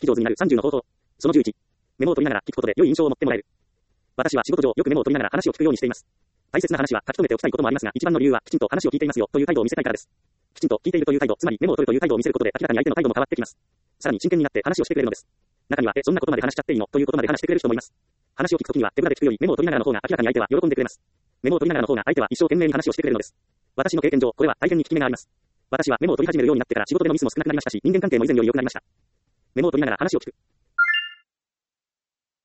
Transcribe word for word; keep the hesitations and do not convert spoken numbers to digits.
き上手になるさんじゅうの方法。そのじゅういち。メモを取りながら聞くことで良い印象を持ってもらえる。私は仕事上よくメモを取りながら話を聞くようにしています。大切な話は書き留めておきたいこともありますが、一番の理由はきちんと話を聞いていますよという態度を見せたいからです。きちんと聞いているという態度、つまりメモを取るという態度を見せることで明らかに相手の態度も変わってきます。さらに真剣になって話をしてくれるのです。中には、え、そんなことまで話しちゃっていいのということまで話してくれる人もいます。話を聞くときには手ぶらで聞くよりメモを取りながらの方が明らかに相手は喜んでくれます。メモを取りながらの方が相手は一生懸命に話をしてくれるのです。私の経験上、これは大変に効き目があります。私はメモを取り始めるようになってから仕事でのミスも少なくなりましたし、人間関係も以前より良くなりました。メモを取りながら話を聞く。